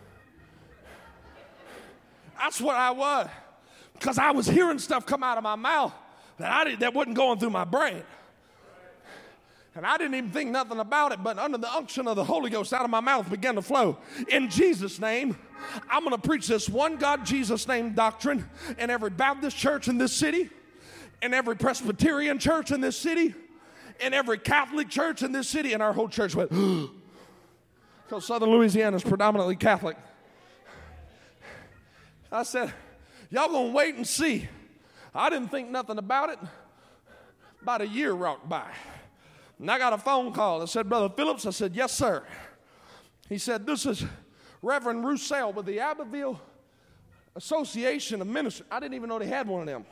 That's what I was. Because I was hearing stuff come out of my mouth that I did, that wasn't going through my brain. And I didn't even think nothing about it, but under the unction of the Holy Ghost, out of my mouth began to flow. In Jesus' name, I'm going to preach this one God, Jesus name doctrine in every Baptist church in this city, in every Presbyterian church in this city, in every Catholic church in this city, and our whole church went, because Southern Louisiana is predominantly Catholic. I said, y'all going to wait and see. I didn't think nothing about it. About a year rocked by. And I got a phone call that said, Brother Phillips. I said, yes, sir. He said, this is Reverend Roussel with the Abbeville Association of Ministers. I didn't even know they had one of them.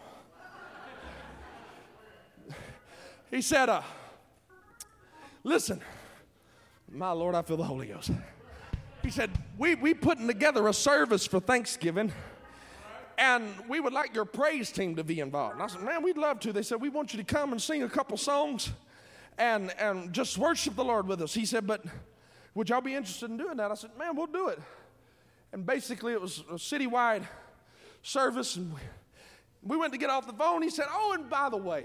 He said, uh, listen, my Lord, I feel the Holy Ghost. He said, we we putting together a service for Thanksgiving, and we would like your praise team to be involved. And I said, man, we'd love to. They said, we want you to come and sing a couple songs and, and just worship the Lord with us. He said, but would y'all be interested in doing that? I said, man, we'll do it. And basically it was a citywide service, and we, we went to get off the phone. He said, oh, and by the way,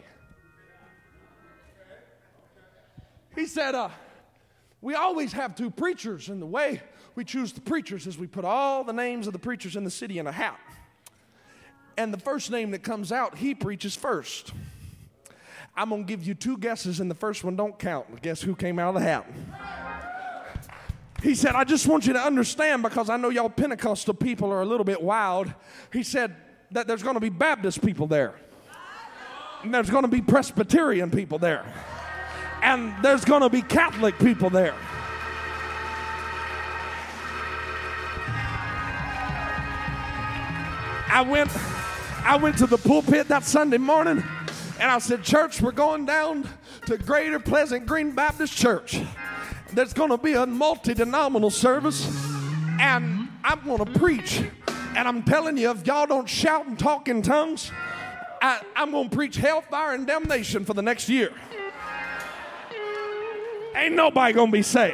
he said, uh, we always have two preachers, and the way we choose the preachers is we put all the names of the preachers in the city in a hat. And the first name that comes out, he preaches first. I'm going to give you two guesses, and the first one don't count. Guess who came out of the hat? He said, I just want you to understand, because I know y'all Pentecostal people are a little bit wild. He said that there's going to be Baptist people there. And there's going to be Presbyterian people there. And there's going to be Catholic people there. I went, I went to the pulpit that Sunday morning, and I said, church, we're going down to Greater Pleasant Green Baptist Church. There's going to be a multi-denominational service, and I'm going to preach. And I'm telling you, if y'all don't shout and talk in tongues, I, I'm going to preach hellfire and damnation for the next year. Ain't nobody going to be saved.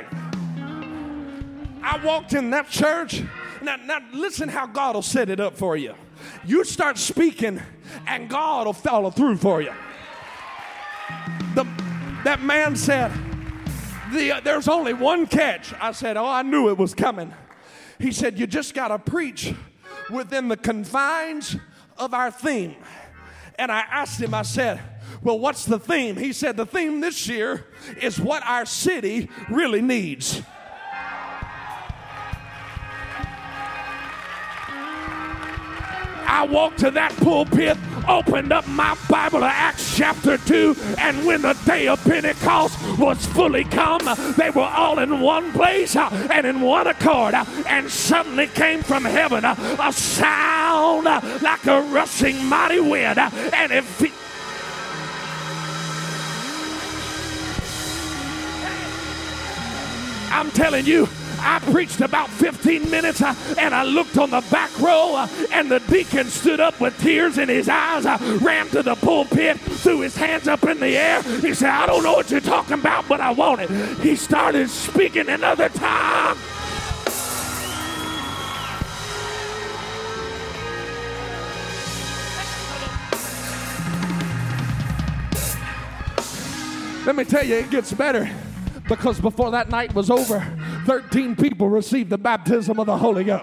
I walked in that church. Now, now, listen how God will set it up for you. You start speaking, and God will follow through for you. The, that man said, the, uh, there's only one catch. I said, oh, I knew it was coming. He said, you just got to preach within the confines of our theme. And I asked him, I said, well, what's the theme? He said, the theme this year is what our city really needs. I walked to that pulpit, opened up my Bible to Acts chapter two, and when the day of Pentecost was fully come, they were all in one place and in one accord, and suddenly came from heaven a sound like a rushing mighty wind, and it fe- I'm telling you, I preached about fifteen minutes, uh, and I looked on the back row, uh, and the deacon stood up with tears in his eyes, uh, ran to the pulpit, threw his hands up in the air. He said, I don't know what you're talking about, but I want it. He started speaking in other tongues. Let me tell you, it gets better, because before that night was over, thirteen people received the baptism of the Holy Ghost.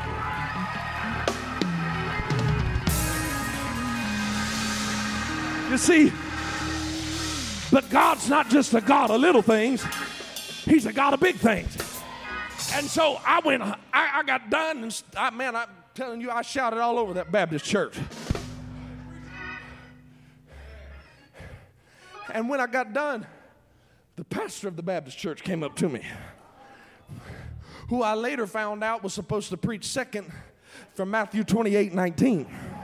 You see, but God's not just a God of little things. He's a God of big things. And so I went, I, I got done, and I, man, I'm telling you, I shouted all over that Baptist church. And when I got done, the pastor of the Baptist church came up to me, who I later found out was supposed to preach second from Matthew twenty-eight nineteen.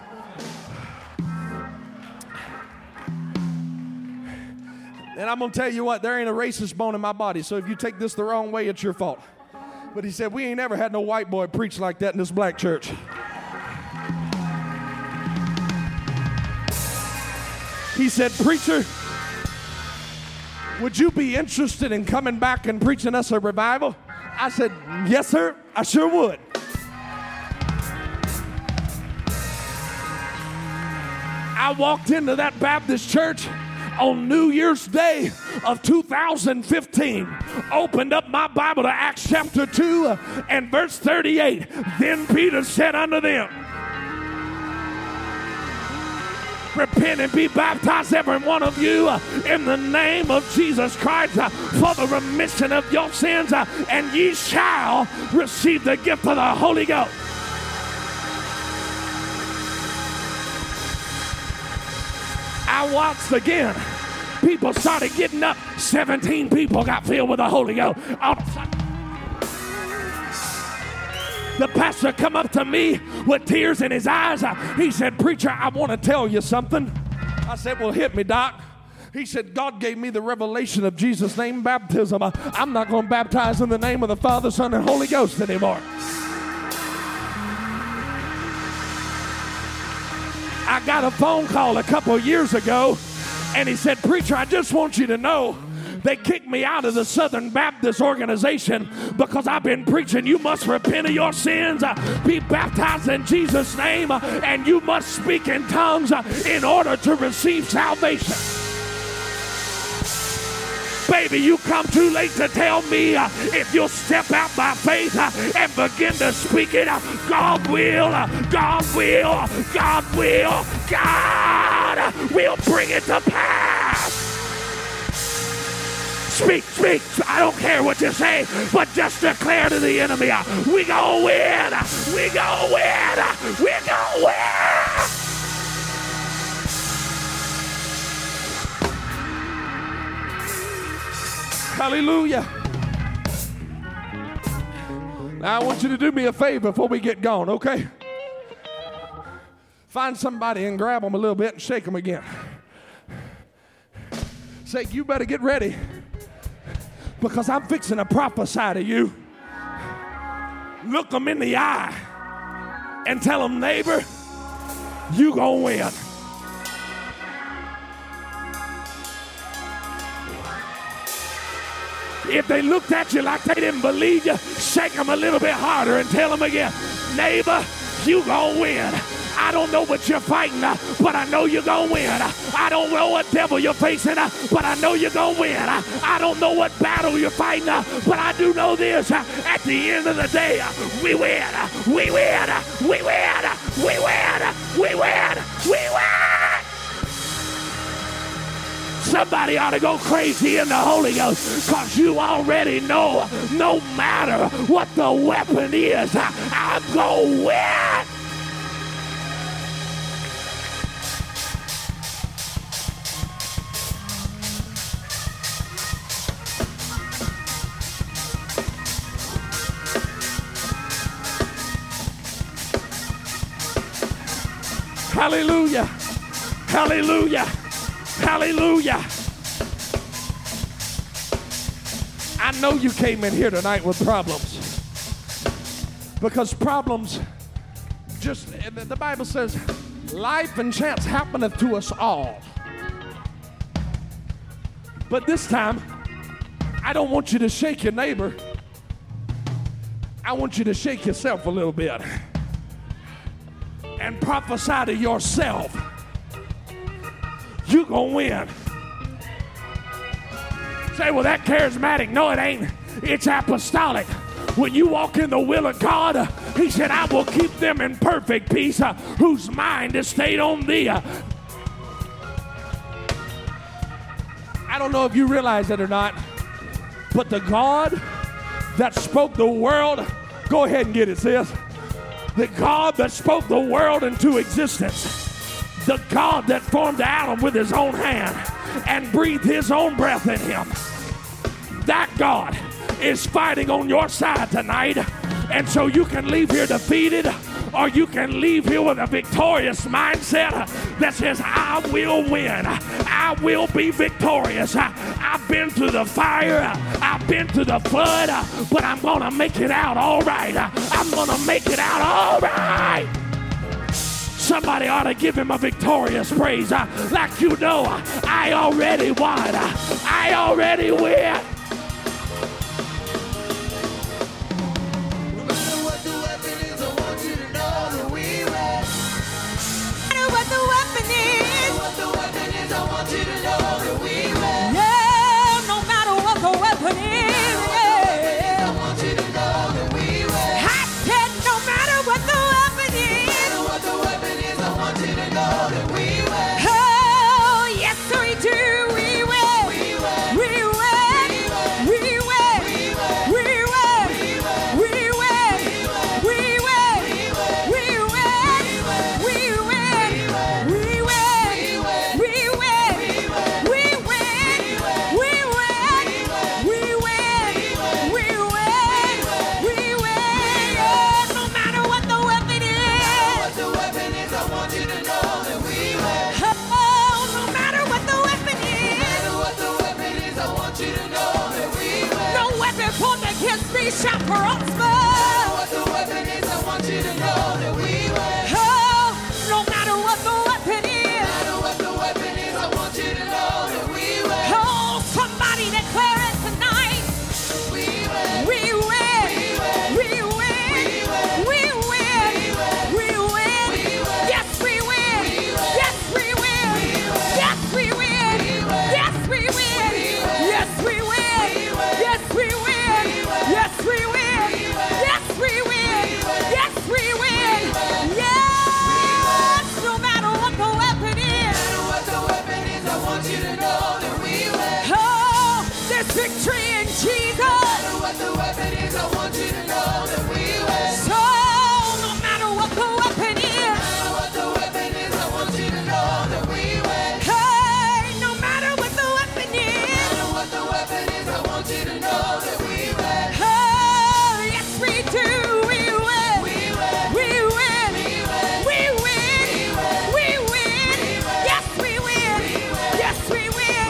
And I'm going to tell you what, there ain't a racist bone in my body, so if you take this the wrong way, it's your fault. But he said, we ain't never had no white boy preach like that in this black church. He said, preacher, would you be interested in coming back and preaching us a revival? I said, yes, sir, I sure would. I walked into that Baptist church on New Year's Day of two thousand fifteen, opened up my Bible to Acts chapter two and verse thirty-eight. Then Peter said unto them, repent and be baptized, every one of you, in the name of Jesus Christ for the remission of your sins, and ye shall receive the gift of the Holy Ghost. I watched again. People started getting up. seventeen people got filled with the Holy Ghost. All of a sudden, the pastor come up to me with tears in his eyes. He said, preacher, I want to tell you something. I said, well, hit me, Doc. He said, God gave me the revelation of Jesus' name baptism. I'm not going to baptize in the name of the Father, Son, and Holy Ghost anymore. I got a phone call a couple years ago, and he said, preacher, I just want you to know they kicked me out of the Southern Baptist organization because I've been preaching you must repent of your sins, uh, be baptized in Jesus' name, uh, and you must speak in tongues uh, in order to receive salvation. Baby, you come too late to tell me uh, if you'll step out by faith uh, and begin to speak it, uh, God will, uh, God will, God will, God will bring it to pass. Speak, speak. I don't care what you say, but just declare to the enemy, uh, we gonna win, uh, we gonna win, uh, we gonna win. Hallelujah. Now I want you to do me a favor before we get going, okay? Find somebody and grab them a little bit and shake them again. Say, you better get ready because I'm fixing to prophesy to you. Look them in the eye and tell them, neighbor, you gonna win. If they looked at you like they didn't believe you, shake them a little bit harder and tell them again, neighbor, you gonna win. I don't know what you're fighting, uh, but I know you're gonna win. I don't know what devil you're facing, uh, but I know you're gonna win. I don't know what battle you're fighting, uh, but I do know this. Uh, at the end of the day, uh, we win. Uh, we win. Uh, we win. Uh, we win. Uh, we win. We win. Somebody ought to go crazy in the Holy Ghost because you already know no matter what the weapon is, I'm going to win. Hallelujah. Hallelujah. Hallelujah. I know you came in here tonight with problems because problems just, the Bible says, life and chance happeneth to us all. But this time, I don't want you to shake your neighbor. I want you to shake yourself a little bit and prophesy to yourself. You gonna win. Say, well, that charismatic. No, it ain't. It's apostolic. When you walk in the will of God, uh, he said, I will keep them in perfect peace, uh, whose mind is stayed on thee. Uh, I don't know if you realize it or not, but the God that spoke the world, go ahead and get it, sis. The God that spoke the world into existence, the God that formed Adam with his own hand and breathed his own breath in him, that God is fighting on your side tonight. And so you can leave here defeated, or you can leave here with a victorious mindset that says, I will win. I will be victorious. I've been through the fire. I've been through the flood, but I'm going to make it out all right. I'm going to make it out all right. Somebody ought to give him a victorious praise. Uh, like you know, uh, I already won. Uh, I already win. Shall prosper. What the weapon is, I want you to know that we win. Oh, no matter what the weapon is, no matter what the weapon is, I want you to know that we win. Oh, somebody declare it tonight. We win. We win. We win. We win. We win. Yes, we win. Yes, we win. Yes, we win. Yes, we win. Yes, we win. Yes, we win. Yes, we win. Yes, we win. Yes, we win. Yes, no matter what the weapon is. No matter what the weapon is, I want you to know that we win. Oh, there's victory in Jesus. No matter what the weapon is, I want you to know that we win. So, no matter what the weapon is. No matter what the weapon is, I want you to know that we win. Hey, no matter what the weapon is. No matter what the weapon is, I want you to know that we win. Oh, yes, we do. We win. We win. We win. We win. We win. Yes, we win. Yes, we win.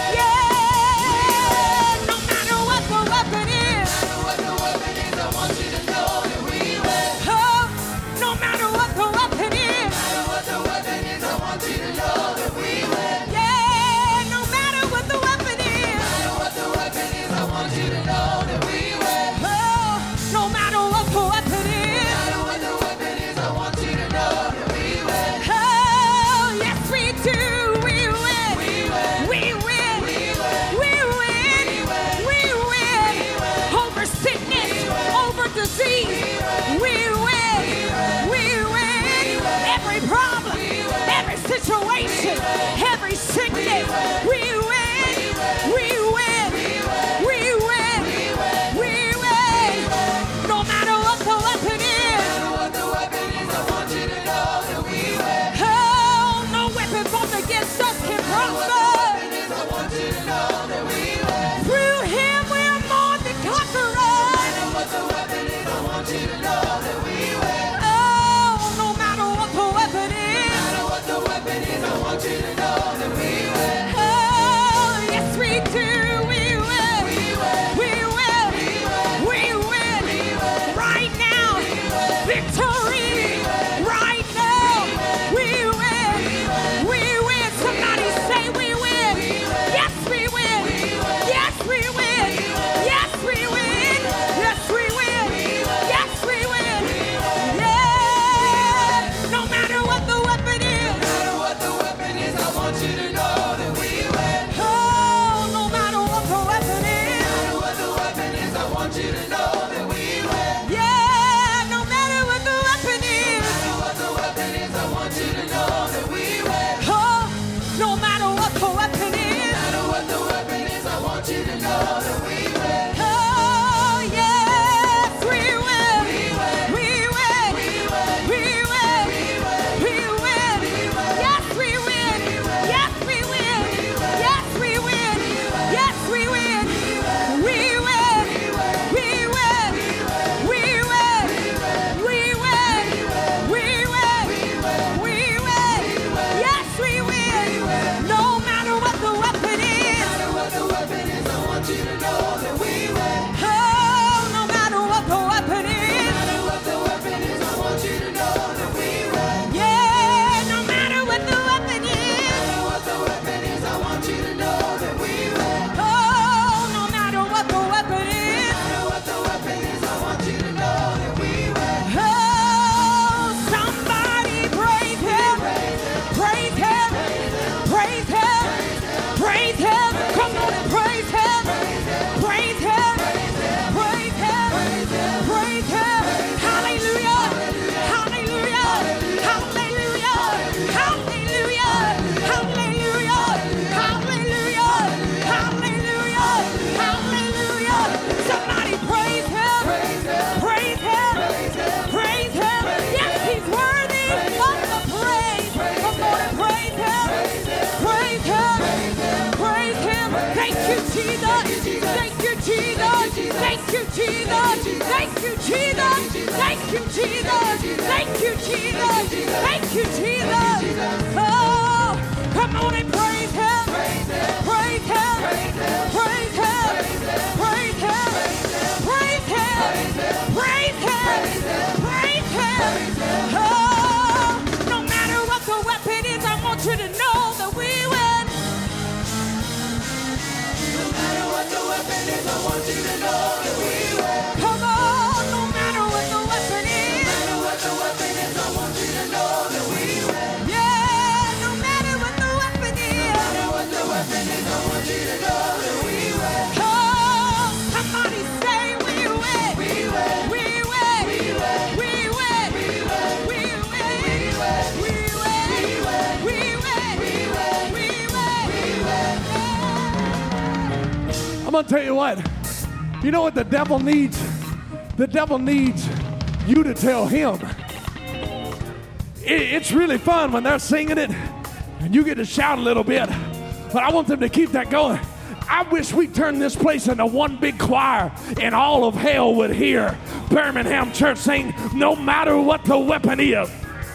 Yeah. No matter what the weapon is. No matter what the weapon is, I want you to know that we win. Oh, no matter what the weapon is. No matter what the weapon is, I want you to know that we win. Yeah. No matter what the weapon is. No matter what the weapon is, I want you to know that we win. Oh, no matter what the weapon is. No matter what the weapon is, I want you to know that we win. Oh, yes, we do. We win. We win. We win. We win. We win. Over sickness, over disease. We win. We win. Every problem, every situation, every sickness. We win. We win. We win. We win. No matter what the weapon is. No matter what the weapon is, I want you to know that we win. Oh, no weapon formed against us can prosper. I want you to know that we win. Through him we are more than conquerors. No matter what the weapon is, I want you to know that we win. Oh, no matter what the weapon is. No matter what the weapon is, I want you to know that we win. Oh, Jesus. Thank you, Jesus. Thank you, Jesus. Thank you, Jesus. Thank you, Jesus. Oh, come on and praise Him. Praise Him. Praise Him. Praise Him. Praise Him. Praise Him. Praise Him. Praise Him. Oh, no matter what the weapon is, I want you to know that we win. No matter what the weapon is, I want you to know that we win. Come on, no matter what the weapon is. No matter what the weapon is, I want you to know that we win. Yeah, no matter what the weapon is. No matter what the weapon is, I want you to know that we win. Oh, somebody say we win. We win. We win. We win. We win. We win. We win. We win. We win. We win. We win. We win. I'm going to tell you what. You know what the devil needs? The devil needs you to tell him. It, it's really fun when they're singing it and you get to shout a little bit. But I want them to keep that going. I wish we turned this place into one big choir and all of hell would hear Birmingham Church sing, no matter what the weapon is.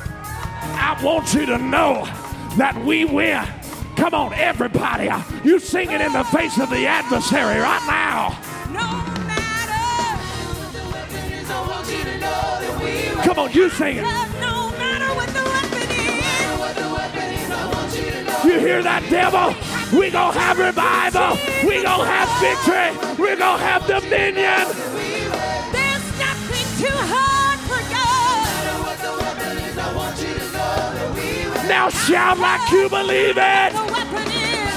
I want you to know that we win. Come on, everybody. You sing it in the face of the adversary right now. No matter what the weapon is, I want you to know that we win. Come on, you sing it. No matter what the weapon is. No matter what the weapon is, I want you to know. You hear that, devil? We gonna have revival. We gonna have victory. We gonna have dominion. There's nothing too hard for God. No matter what the weapon is, I want you to know that we win. Now shout like you believe it. The weapon is.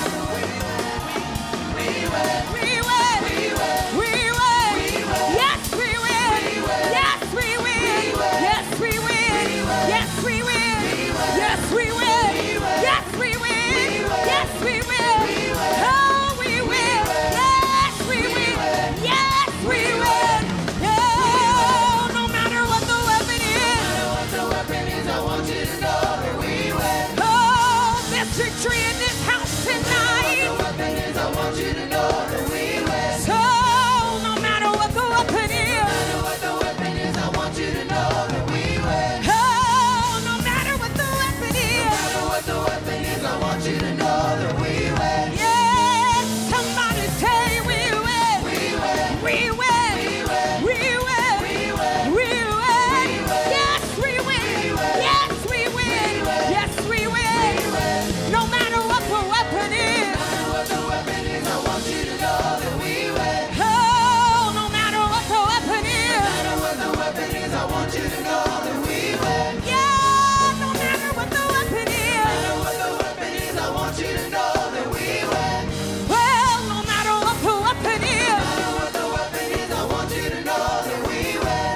We win. We win. We win. Yes, we win. Yes, we win. Yes, we win. Yes, we win. Yes, we win. Yes, we win. Yes, we win. Oh, we win. Yes, we win. Yes, we win. Oh, no matter what the weapon is. No matter what the weapon is, I want you to know that we win. Oh, there's victory in this house tonight. No matter what the weapon is, I want you to know that we win. So, no matter what the weapon is. No matter what the weapon is, I want you to know that we win. Oh, no matter what the weapon is. No matter what the weapon is, I want you to know that we win. Yes, somebody say we win. We win. We win. We win. We win. Yes, we win. Yes, we win. Yes, we win. No matter what the weapon is. No matter what the weapon is, I want you to know that we win. Oh, no matter what the weapon is. No matter what the weapon is, I want you to know that we win. Yeah, no matter what the weapon is. No matter what the weapon is, I want you to know that we win. Well, no matter what the weapon is. No matter what the weapon is, I want you to know that we win.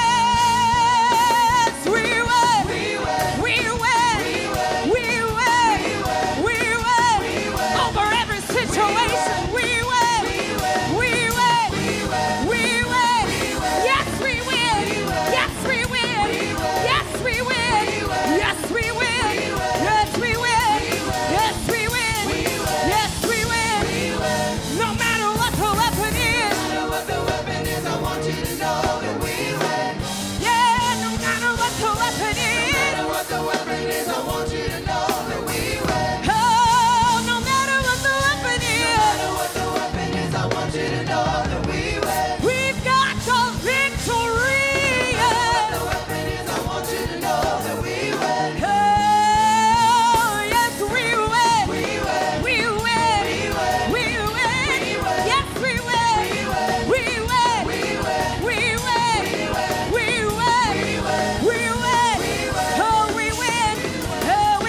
Yes, we win. We win. We win. We win. We win. Over every situation, we win. We win. We win. Yes, we win. Yes, we win. Yes, we win. Yes, we win. Yes, we win. Yes, we win. Yes, we win. No matter what the weapon is. No matter what the weapon is, I want you to know that we win. Yeah, no matter what the weapon is. No matter what the weapon is, I want you to know that we win. Oh, no matter what the weapon is. No matter what the weapon is, I want you to know that we win. We've got the victory. No matter what the weapon is, I want you to know that we win. Oh, yes, we win. We win. We win. We win. Yes, we win. We win. We win. We win. We win. We win. Oh, we win. Oh, we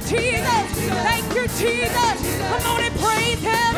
Jesus. Thank you, Jesus. Come on and praise him.